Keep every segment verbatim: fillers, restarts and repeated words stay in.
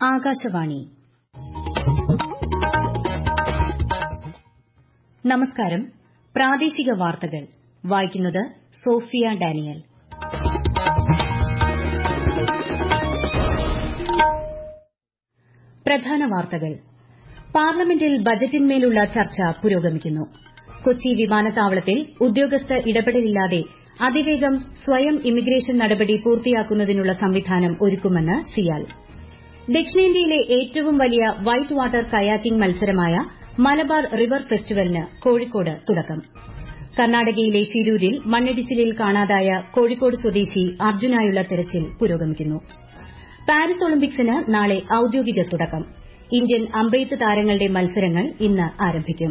ആകാശവാണി. നമസ്കാരം. പ്രാദേശിക വാർത്തകൾ വായിക്കുന്നത് സോഫിയ ഡാനിയൽ. പ്രധാന വാർത്തകൾ. പാർലമെന്റിൽ ബജറ്റിന്മേലുള്ള ചർച്ച പുരോഗമിക്കുന്നു. കൊച്ചി വിമാനത്താവളത്തിൽ ഉദ്യോഗസ്ഥ ഇടപെടലില്ലാതെ അതിവേഗം സ്വയം ഇമിഗ്രേഷൻ നടപടി പൂർത്തിയാക്കുന്നതിനുള്ള സംവിധാനം ഒരുക്കുമെന്ന് സിയാൽ. ദക്ഷിണേന്ത്യയിലെ ഏറ്റവും വലിയ വൈറ്റ് വാട്ടർ കയാക്കിംഗ് മത്സരമായ മലബാർ റിവർ ഫെസ്റ്റിവലിന് കോഴിക്കോട് തുടക്കം. കർണാടകയിലെ ഷിരൂരിൽ മണ്ണിടിച്ചിലിൽ കാണാതായ കോഴിക്കോട് സ്വദേശി അർജുനായുള്ള തെരച്ചിൽ പുരോഗമിക്കുന്നു. പാരീസ് ഒളിമ്പിക്സിന് നാളെ ഔദ്യോഗിക തുടക്കം. ഇന്ത്യൻ അമ്പെയ്ത്ത് താരങ്ങളുടെ മത്സരങ്ങൾ ഇന്ന് ആരംഭിക്കും.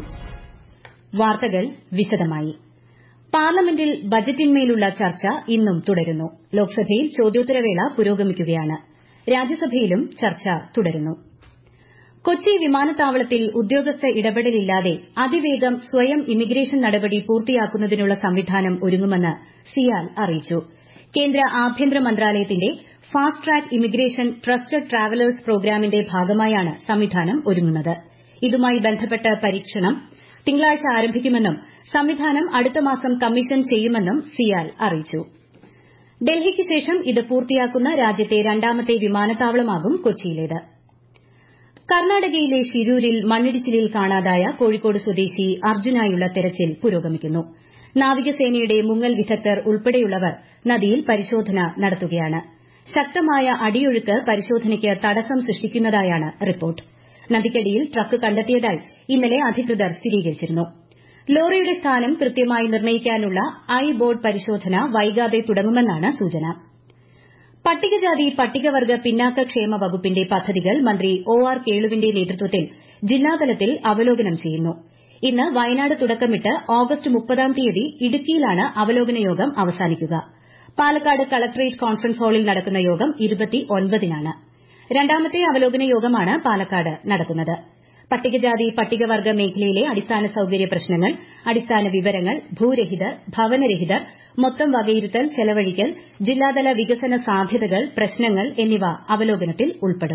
വാർത്തകൾ വിശദമായി. പാർലമെന്റിൽ ബജറ്റിന്മേലുള്ള ചർച്ച ഇന്നും തുടരുന്നു. ലോക്സഭയിൽ ചോദ്യോത്തരവേള പുരോഗമിക്കുകയാണ്. രാജ്യസഭയിലും ചർച്ച തുടരുന്നു. കൊച്ചി വിമാനത്താവളത്തിൽ ഉദ്യോഗസ്ഥ ഇടപെടലില്ലാതെ അതിവേഗം സ്വയം ഇമിഗ്രേഷൻ നടപടി പൂർത്തിയാക്കുന്നതിനുള്ള സംവിധാനം ഒരുങ്ങുമെന്ന് സിയാൽ അറിയിച്ചു. കേന്ദ്ര ആഭ്യന്തര മന്ത്രാലയത്തിന്റെ fast track immigration trusted travellers പ്രോഗ്രാമിന്റെ ഭാഗമായാണ് സംവിധാനം ഒരുങ്ങുന്നത്. ഇതുമായി ബന്ധപ്പെട്ട പരീക്ഷണം തിങ്കളാഴ്ച ആരംഭിക്കുമെന്നും സംവിധാനം അടുത്ത മാസം കമ്മീഷൻ ചെയ്യുമെന്നും സിയാൽ അറിയിച്ചു. ഡൽഹിക്ക് ശേഷം ഇത് പൂർത്തിയാക്കുന്ന രാജ്യത്തെ രണ്ടാമത്തെ വിമാനത്താവളമാകും കൊച്ചിയിലേത്. കർണാടകയിലെ ഷിരൂരിൽ മണ്ണിടിച്ചിലിൽ കാണാതായ കോഴിക്കോട് സ്വദേശി അർജുനായുള്ള തെരച്ചിൽ പുരോഗമിക്കുന്നു. നാവികസേനയുടെ മുങ്ങൽ വിദഗ്ധർ ഉൾപ്പെടെയുള്ളവർ നദിയിൽ പരിശോധന നടത്തുകയാണ്. ശക്തമായ അടിയൊഴുക്ക് പരിശോധനയ്ക്ക് തടസ്സം സൃഷ്ടിക്കുന്നതായാണ് റിപ്പോർട്ട്. നദിക്കടിയിൽ ട്രക്ക് കണ്ടെത്തിയതായി ഇന്നലെ അധികൃതർ സ്ഥിരീകരിച്ചിരുന്നു. ലോറിയുടെ സ്ഥാനം കൃത്യമായി നിർണ്ണയിക്കാനുള്ള ഐ ബോർഡ് പരിശോധന വൈകാതെ തുടങ്ങുമെന്നാണ് സൂചന. പട്ടികജാതി പട്ടികവർഗ പിന്നാക്ക ക്ഷേമ വകുപ്പിന്റെ പദ്ധതികൾ മന്ത്രി ഒ ആർ കേളുവിന്റെ നേതൃത്വത്തിൽ ജില്ലാതലത്തിൽ അവലോകനം ചെയ്യുന്നു. ഇന്ന് വയനാട് തുടക്കമിട്ട് ഓഗസ്റ്റ് മുപ്പതാം തീയതി ഇടുക്കിയിലാണ് അവലോകന യോഗം അവസാനിക്കുക. പാലക്കാട് കളക്ടറേറ്റ് കോൺഫറൻസ് ഹാളിൽ നടക്കുന്ന യോഗം ഇരുപത്തിയൊൻപതിനാണ്. രണ്ടാമത്തെ അവലോകന യോഗമാണ് പാലക്കാട് നടക്കുന്നത്. പട്ടികജാതി പട്ടികവർഗ മേഖലയിലെ അടിസ്ഥാന സൌകര്യ പ്രശ്നങ്ങൾ, അടിസ്ഥാന വിവരങ്ങൾ, ഭൂരഹിതർ, ഭവനരഹിതർ, മൊത്തം വകയിരുത്തൽ, ചെലവഴിക്കൽ, ജില്ലാതല വികസന സാധ്യതകൾ, പ്രശ്നങ്ങൾ എന്നിവ അവലോകനത്തിൽ ഉൾപ്പെടും.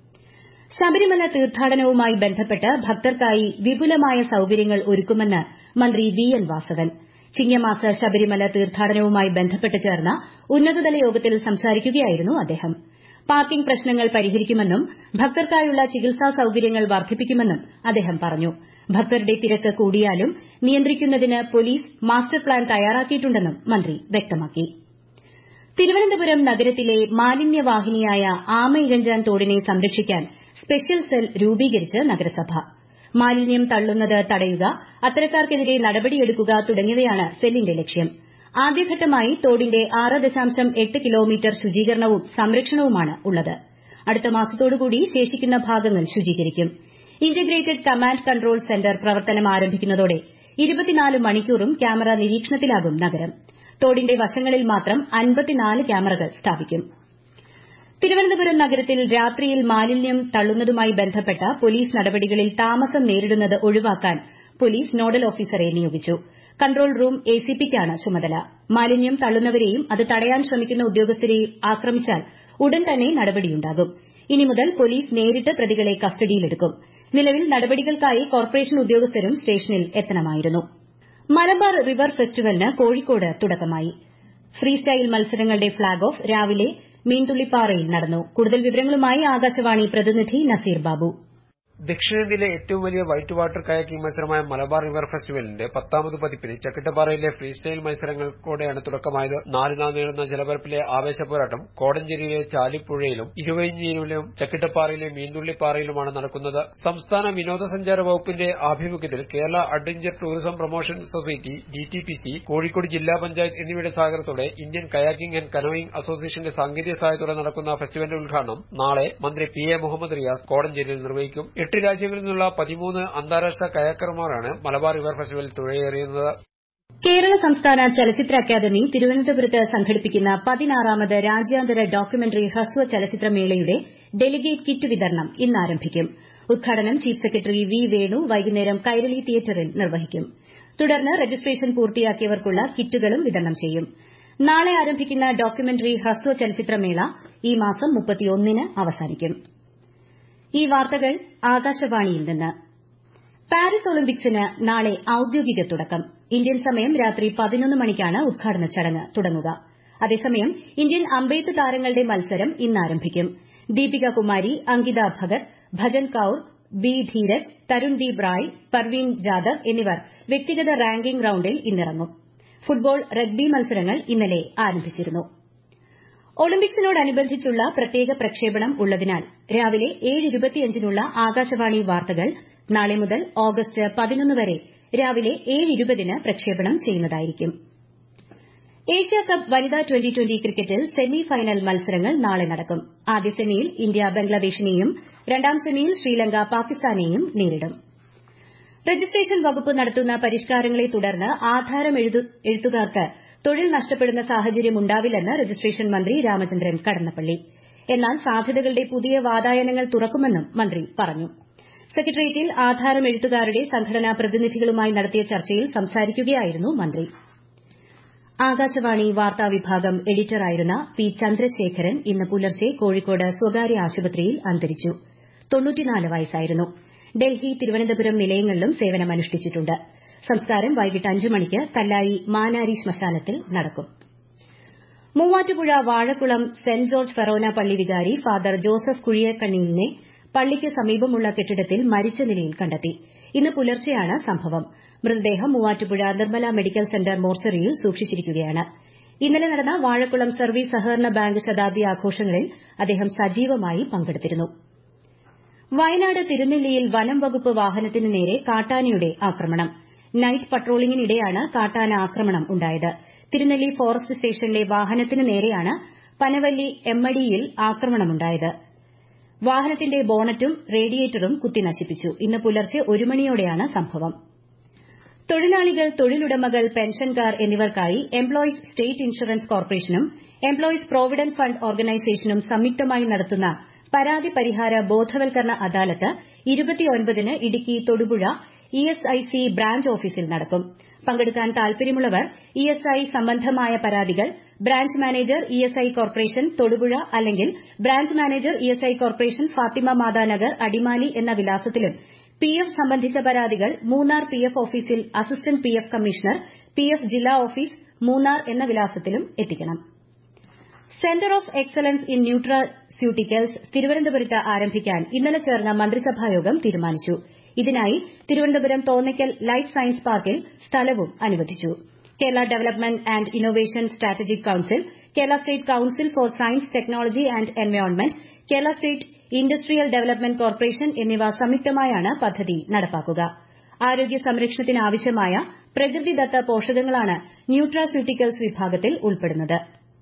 ശബരിമല തീർത്ഥാടനവുമായി ബന്ധപ്പെട്ട് ഭക്തർക്കായി വിപുലമായ സൌകര്യങ്ങൾ ഒരുക്കുമെന്ന് മന്ത്രി വി എൻ വാസവൻ. ചിങ്ങമാസ ശബരിമല തീർത്ഥാടനവുമായി ബന്ധപ്പെട്ട് ചേർന്ന ഉന്നതതല യോഗത്തിൽ സംസാരിക്കുകയായിരുന്നു അദ്ദേഹം. പാർക്കിംഗ് പ്രശ്നങ്ങൾ പരിഹരിക്കുമെന്നും ഭക്തർക്കായുള്ള ചികിത്സാ സൌകര്യങ്ങൾ വർദ്ധിപ്പിക്കുമെന്നും അദ്ദേഹം പറഞ്ഞു. ഭക്തരുടെ തിരക്ക് കൂടിയാലും നിയന്ത്രിക്കുന്നതിന് പോലീസ് മാസ്റ്റർ പ്ലാൻ തയ്യാറാക്കിയിട്ടുണ്ടെന്നും മന്ത്രി വ്യക്തമാക്കി. തിരുവനന്തപുരം നഗരത്തിലെ മാലിന്യവാഹിനിയായ ആമയിഴഞ്ചാൻ തോടിനെ സംരക്ഷിക്കാൻ സ്പെഷ്യൽ സെൽ രൂപീകരിച്ച് നഗരസഭ. മാലിന്യം തള്ളുന്നത് തടയുക, അത്തരക്കാർക്കെതിരെ നടപടിയെടുക്കുക തുടങ്ങിയവയാണ് സെല്ലിന്റെ ലക്ഷ്യം. ആദ്യഘട്ടമായി തോടിന്റെ ആറ് ദശാംശം എട്ട് കിലോമീറ്റർ ശുചീകരണവും സംരക്ഷണവുമാണ് ഉള്ളത്. അടുത്ത മാസത്തോടുകൂടി ശേഷിക്കുന്ന ഭാഗങ്ങൾ ശുചീകരിക്കും. ഇന്റഗ്രേറ്റഡ് കമാൻഡ് കൺട്രോൾ സെന്റർ പ്രവർത്തനം ആരംഭിക്കുന്നതോടെ ഇരുപത്തിനാല് മണിക്കൂറും ക്യാമറ നിരീക്ഷണത്തിലാകും നഗരം. തോടിന്റെ വശങ്ങളിൽ മാത്രം അൻപത്തിനാല് ക്യാമറകൾ സ്ഥാപിക്കും. തിരുവനന്തപുരം നഗരത്തിൽ രാത്രിയിൽ മാലിന്യം തള്ളുന്നതുമായി ബന്ധപ്പെട്ട പോലീസ് നടപടികളിൽ താമസം നേരിടുന്നത് ഒഴിവാക്കാൻ പോലീസ് നോഡൽ ഓഫീസറെ നിയോഗിച്ചു. കൺട്രോൾ റൂം എ സി പിക്കാണ് ചുമതല. മാലിന്യം തള്ളുന്നവരെയും അത് തടയാൻ ശ്രമിക്കുന്ന ഉദ്യോഗസ്ഥരെയും ആക്രമിച്ചാൽ ഉടൻ തന്നെ നടപടിയുണ്ടാകും. ഇനി മുതൽ പോലീസ് നേരിട്ട് പ്രതികളെ കസ്റ്റഡിയിലെടുക്കും. നിലവിൽ നടപടികൾക്കായി കോർപ്പറേഷൻ ഉദ്യോഗസ്ഥരും സ്റ്റേഷനിൽ എത്തണമായിരുന്നു. മലബാർ റിവർ ഫെസ്റ്റിവലിന് കോഴിക്കോട് തുടക്കമായി. ഫ്രീസ്റ്റൈൽ മത്സരങ്ങളുടെ ഫ്ളാഗ് ഓഫ് രാവിലെ മീൻതുള്ളിപ്പാറയിൽ നടന്നു. കൂടുതൽ വിവരങ്ങളുമായി ആകാശവാണി പ്രതിനിധി നസീർ ബാബു. ദക്ഷിണേന്ത്യയിലെ ഏറ്റവും വലിയ വൈറ്റ് വാട്ടർ കയാക്കിംഗ് മത്സരമായ മലബാർ റിവർ ഫെസ്റ്റിവലിന്റെ പത്താമത് പതിപ്പിന് ചക്കിട്ടപ്പാറയിലെ ഫ്രീസ്റ്റൈൽ മത്സരങ്ങൾക്കോടെയാണ് തുടക്കമായത്. നാല് നാൾ നീളുന്ന ജലപരപ്പിലെ ആവേശപോരാട്ടം കോടഞ്ചേരിയിലെ ചാലിപ്പുഴയിലും ഇരുവഴിഞ്ഞിയിലും ചക്കിട്ടപ്പാറയിലെ മീൻതുള്ളിപ്പാറയിലുമാണ് നടക്കുന്നത്. സംസ്ഥാന വിനോദസഞ്ചാര വകുപ്പിന്റെ ആഭിമുഖ്യത്തിൽ Kerala adventure tourism promotion society, D T P C, Kozhikode ജില്ലാ പഞ്ചായത്ത് എന്നിവയുടെ സഹകരണത്തോടെ ഇന്ത്യൻ കയാക്കിംഗ് ആന്റ് കനോയിംഗ് അസോസിയേഷന്റെ സാങ്കേതിക സഹായത്തോടെ നടക്കുന്ന ഫെസ്റ്റിവലിന്റെ ഉദ്ഘാടനം നാളെ മന്ത്രി പി എ മുഹമ്മദ് റിയാസ് കോടഞ്ചേരിയിൽ നിർവഹിക്കും. എട്ട് രാജ്യങ്ങളിൽ നിന്നുള്ള പതിമൂന്ന് അന്താരാഷ്ട്ര കയാക്കർമാരാണ് മലബാർ റിവർ ഫെസ്റ്റിവലിൽ തുഴയേറിയുന്നത്. കേരള സംസ്ഥാന ചലച്ചിത്ര അക്കാദമി തിരുവനന്തപുരത്ത് സംഘടിപ്പിക്കുന്ന പതിനാറാമത് രാജ്യാന്തര ഡോക്യുമെന്ററി ഹ്രസ്വ ചലച്ചിത്രമേളയുടെ ഡെലിഗേറ്റ് കിറ്റ് വിതരണം ഇന്ന് ആരംഭിക്കും. ഉദ്ഘാടനം ചീഫ് സെക്രട്ടറി വി വേണു വൈകുന്നേരം കൈരളി തിയേറ്ററിൽ നിർവഹിക്കും. തുടർന്ന് രജിസ്ട്രേഷൻ പൂർത്തിയാക്കിയവർക്കുള്ള കിറ്റുകളും വിതരണം ചെയ്യും. നാളെ ആരംഭിക്കുന്ന ഡോക്യുമെന്ററി ഹ്രസ്വ ചലച്ചിത്രമേള ഈ മാസം മുപ്പത്തിയൊന്നിന് അവസാനിക്കും. ഈ വാർത്തകൾ ആകാശവാണിയിൽ നിന്ന്. പാരീസ് ഒളിമ്പിക്സിന് നാളെ ഔദ്യോഗിക തുടക്കം. ഇന്ത്യൻ സമയം രാത്രി പതിനൊന്ന് മണിക്കാണ് ഉദ്ഘാടന ചടങ്ങ് തുടങ്ങുക. അതേസമയം ഇന്ത്യൻ അമ്പെയ്ത്ത് താരങ്ങളുടെ മത്സരം ഇന്ന് ആരംഭിക്കും. ദീപിക കുമാരി, അങ്കിത ഭഗത്, ഭജൻ കൌർ, ബി ധീരജ്, തരുൺദീപ് റായ്, പർവീൻ ജാദവ് എന്നിവർ വ്യക്തിഗത റാങ്കിംഗ് റൌണ്ടിൽ ഇന്നിറങ്ങും. ഫുട്ബോൾ, റഗ്ബി മത്സരങ്ങൾ ഇന്നലെ ആരംഭിച്ചിരുന്നു. ഒളിമ്പിക്സിനോടനുബന്ധിച്ചുള്ള പ്രത്യേക പ്രക്ഷേപണം ഉള്ളതിനാൽ രാവിലെ ഏഴ് ഇരുപത്തിയഞ്ചിനുള്ള ആകാശവാണി വാർത്തകൾ നാളെ മുതൽ ഓഗസ്റ്റ് പതിനൊന്ന് വരെ രാവിലെ ഏഴ് ഇരുപതിന് പ്രക്ഷേപണം ചെയ്യുന്നതായിരിക്കും. ഏഷ്യാകപ്പ് വനിതാ ട്വന്റി ട്വന്റി ക്രിക്കറ്റിൽ സെമി ഫൈനൽ മത്സരങ്ങൾ നാളെ നടക്കും. ആദ്യ സെമിയിൽ ഇന്ത്യ ബംഗ്ലാദേശിനെയും രണ്ടാം സെമിയിൽ ശ്രീലങ്ക പാകിസ്ഥാനെയും നേരിടും. രജിസ്ട്രേഷൻ വകുപ്പ് നടത്തുന്ന പരിഷ്കാരങ്ങളെ തുടർന്ന് ആധാരം എഴുത്തുകാർക്ക് തൊഴിൽ നഷ്ടപ്പെടുന്ന സാഹചര്യം ഉണ്ടാവില്ലെന്ന് രജിസ്ട്രേഷൻ മന്ത്രി രാമചന്ദ്രൻ കടന്നപ്പള്ളി. എന്നാൽ സാധ്യതകളുടെ പുതിയ വാതായനങ്ങൾ തുറക്കുമെന്നും മന്ത്രി പറഞ്ഞു. സെക്രട്ടേറിയറ്റിൽ ആധാരം എഴുത്തുകാരുടെ സംഘടനാ പ്രതിനിധികളുമായി നടത്തിയ ചർച്ചയിൽ സംസാരിക്കുകയായിരുന്നു മന്ത്രി. ആകാശവാണി വാർത്താ വിഭാഗം എഡിറ്ററായിരുന്ന പി ചന്ദ്രശേഖരൻ ഇന്ന് പുലർച്ചെ കോഴിക്കോട് സ്വകാര്യ ആശുപത്രിയിൽ അന്തരിച്ചു. തൊണ്ണൂറ്റിനാല് വയസ്സായിരുന്നു. ഡൽഹി, തിരുവനന്തപുരം നിലയങ്ങളിലും സേവനമനുഷ്ഠിച്ചിട്ടുണ്ട്. സംസ്കാരം വൈകിട്ട് അഞ്ച് മണിക്ക് കല്ലായി മാനാരി ശ്മശാനത്തിൽ നടക്കും. Muvattupuzha Vazhakkulam saint George forane പള്ളി വികാരി ഫാദർ ജോസഫ് കുഴിയക്കണ്ണിലിനെ പള്ളിക്ക് സമീപമുള്ള കെട്ടിടത്തിൽ മരിച്ച നിലയിൽ കണ്ടെത്തി. ഇന്ന് പുലർച്ചെയാണ് സംഭവം. മൃതദേഹം മൂവാറ്റുപുഴ നിർമ്മല മെഡിക്കൽ സെന്റർ മോർച്ചറിയിൽ സൂക്ഷിച്ചിരിക്കുകയാണ്. ഇന്നലെ നടന്ന വാഴക്കുളം സർവീസ് സഹകരണ ബാങ്ക് ശതാബ്ദി ആഘോഷങ്ങളിൽ അദ്ദേഹം സജീവമായി പങ്കെടുത്തിരുന്നു. വയനാട് തിരുനെല്ലിയിൽ വനം വകുപ്പ് വാഹനത്തിന് നേരെ കാട്ടാനയുടെ ആക്രമണം. നൈറ്റ് പട്രോളിംഗിനിടെയാണ് കാട്ടാന ആക്രമണം ഉണ്ടായത്. തിരുനെല്ലി ഫോറസ്റ്റ് സ്റ്റേഷനിലെ വാഹനത്തിന് നേരെയാണ് പനവല്ലി എമ്മടിയിൽ ആക്രമണമുണ്ടായത്. വാഹനത്തിന്റെ ബോണറ്റും റേഡിയേറ്ററും കുത്തിനശിപ്പിച്ചു. ഇന്ന് പുലർച്ചെ ഒരു മണിയോടെയാണ് സംഭവം. തൊഴിലാളികൾ, തൊഴിലുടമകൾ, പെൻഷൻകാർ എന്നിവർക്കായി എംപ്ലോയീസ് സ്റ്റേറ്റ് ഇൻഷുറൻസ് കോർപ്പറേഷനും എംപ്ലോയീസ് പ്രോവിഡന്റ് ഫണ്ട് ഓർഗനൈസേഷനും സംയുക്തമായി നടത്തുന്ന പരാതി പരിഹാര ബോധവൽക്കരണ അദാലത്ത് ഇരുപത്തിയൊൻപതിന് ഇടുക്കി തൊടുപുഴ ഇഎസ്ഐസി ബ്രാഞ്ച് ഓഫീസിൽ നടക്കും. പങ്കെടുക്കാൻ താൽപര്യമുള്ളവർ ഇഎസ്ഐ സംബന്ധമായ പരാതികൾ branch manager ESI corporation Thodupuzha അല്ലെങ്കിൽ branch manager ESI corporation Fathima Mathanagar Adimali എന്ന വിലാസത്തിലും പിഎഫ് സംബന്ധിച്ച പരാതികൾ മൂന്നാർ പിഎഫ് ഓഫീസിൽ അസിസ്റ്റന്റ് പിഎഫ് കമ്മീഷണർ പിഎഫ് ജില്ലാ ഓഫീസ് മൂന്നാർ എന്ന വിലാസത്തിലും എത്തിക്കണം. Centre of excellence in nutraceuticals തിരുവനന്തപുരത്ത് ആരംഭിക്കാൻ ഇന്നലെ ചേർന്ന മന്ത്രിസഭായോഗം തീരുമാനിച്ചു. ഇതിനായി തിരുവനന്തപുരം തോന്നയ്ക്കൽ ലൈഫ് സയൻസ് പാർക്കിൽ സ്ഥലവും അനുവദിച്ചു. Kerala development and innovation strategic council, Kerala state council for science, technology and environment, Kerala state industrial development corporation എന്നിവ സംയുക്തമായാണ് പദ്ധതി നടപ്പാക്കുക. ആരോഗ്യ സംരക്ഷണത്തിനാവശ്യമായ പ്രകൃതിദത്ത പോഷകങ്ങളാണ് ന്യൂട്രാസ്യൂട്ടിക്കൽസ് വിഭാഗത്തിൽ ഉൾപ്പെടുന്നത്.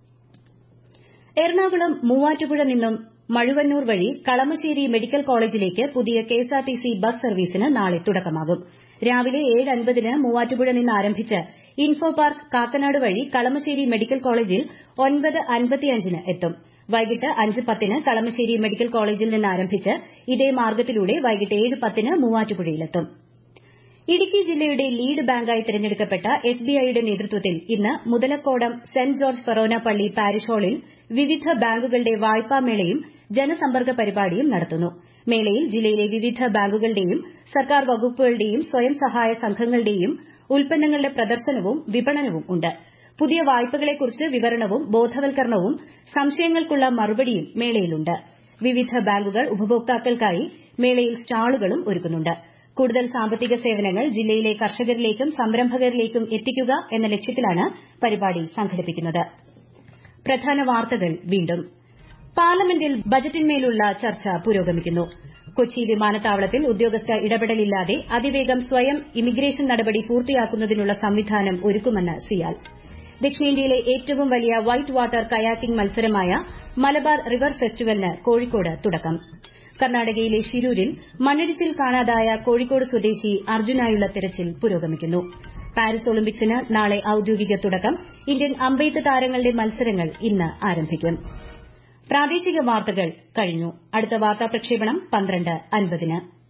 എറണാകുളം മൂവാറ്റുപുഴ നിന്നും മഴുവന്നൂർ വഴി കളമശ്ശേരി മെഡിക്കൽ കോളേജിലേക്ക് പുതിയ കെഎസ്ആർടിസി ബസ് സർവീസിന് നാളെ തുടക്കമാകും. രാവിലെ ഏഴ് അൻപതിന് മൂവാറ്റുപുഴ നിന്ന് ആരംഭിച്ച് ഇൻഫോ പാർക്ക് കാക്കനാട് വഴി കളമശ്ശേരി മെഡിക്കൽ കോളേജിൽ ഒൻപത് അൻപത്തിയഞ്ചിന് എത്തും. വൈകിട്ട് അഞ്ച് പത്തിന് കളമശ്ശേരി മെഡിക്കൽ കോളേജിൽ നിന്ന് ആരംഭിച്ച് ഇതേ മാർഗ്ഗത്തിലൂടെ വൈകിട്ട് ഏഴ് പത്തിന് മൂവാറ്റുപുഴയിലെത്തും. ഇടുക്കി ജില്ലയുടെ ലീഡ് ബാങ്കായി തിരഞ്ഞെടുക്കപ്പെട്ട എസ്ബിഐയുടെ നേതൃത്വത്തിൽ ഇന്ന് മുതലക്കോടം സെന്റ് ജോർജ് ഫെറോന പള്ളി പാരിഷ് ഹാളിൽ വിവിധ ബാങ്കുകളുടെ വായ്പാമേളയും ജനസമ്പർക്ക പരിപാടിയും നടത്തുന്നു. മേളയിൽ ജില്ലയിലെ വിവിധ ബാങ്കുകളുടെയും സർക്കാർ വകുപ്പുകളുടെയും സ്വയം സഹായ സംഘങ്ങളുടെയും ഉൽപ്പന്നങ്ങളുടെ പ്രദർശനവും വിപണനവും ഉണ്ട്. പുതിയ വായ്പകളെക്കുറിച്ച് വിവരണവും ബോധവൽക്കരണവും സംശയങ്ങൾക്കുള്ള മറുപടിയും മേളയിലുണ്ട്. വിവിധ ബാങ്കുകൾ ഉപഭോക്താക്കൾക്കായി മേളയിൽ സ്റ്റാളുകളും ഒരുക്കുന്നുണ്ട്. കൂടുതൽ സാമ്പത്തിക സേവനങ്ങൾ ജില്ലയിലെ കർഷകരിലേക്കും സംരംഭകരിലേക്കും എത്തിക്കുക എന്ന ലക്ഷ്യത്തിലാണ് പരിപാടി സംഘടിപ്പിക്കുന്നത്. പ്രധാന വാർത്തകൾ വീണ്ടും. പാർലമെന്റിൽ ബജറ്റിന്മേലുള്ള ചർച്ച പുരോഗമിക്കുന്നു. കൊച്ചി വിമാനത്താവളത്തിൽ ഉദ്യോഗസ്ഥ ഇടപെടലില്ലാതെ അതിവേഗം സ്വയം ഇമിഗ്രേഷൻ നടപടി പൂർത്തിയാക്കുന്നതിനുള്ള സംവിധാനം ഒരുക്കുമെന്ന് സിയാൽ. ദക്ഷിണേന്ത്യയിലെ ഏറ്റവും വലിയ വൈറ്റ് വാട്ടർ കയാക്കിംഗ് മത്സരമായ മലബാർ റിവർ ഫെസ്റ്റിവലിന് കോഴിക്കോട് തുടക്കം. കർണാടകയിലെ ഷിരൂരിൽ മണ്ണിടിച്ചിൽ കാണാതായ കോഴിക്കോട് സ്വദേശി അർജുനായുള്ള തെരച്ചിൽ പുരോഗമിക്കുന്നു. പാരീസ് ഒളിമ്പിക്സിന് നാളെ ഔദ്യോഗിക തുടക്കം. ഇന്ത്യൻ അമ്പെയ്ത്ത് താരങ്ങളുടെ മത്സരങ്ങൾ ഇന്ന് ആരംഭിക്കും. പ്രാദേശിക വാർത്തകൾ കഴിഞ്ഞു. അടുത്ത വാർത്താ പ്രക്ഷേപണം പന്ത്രണ്ട് അൻപതിന്.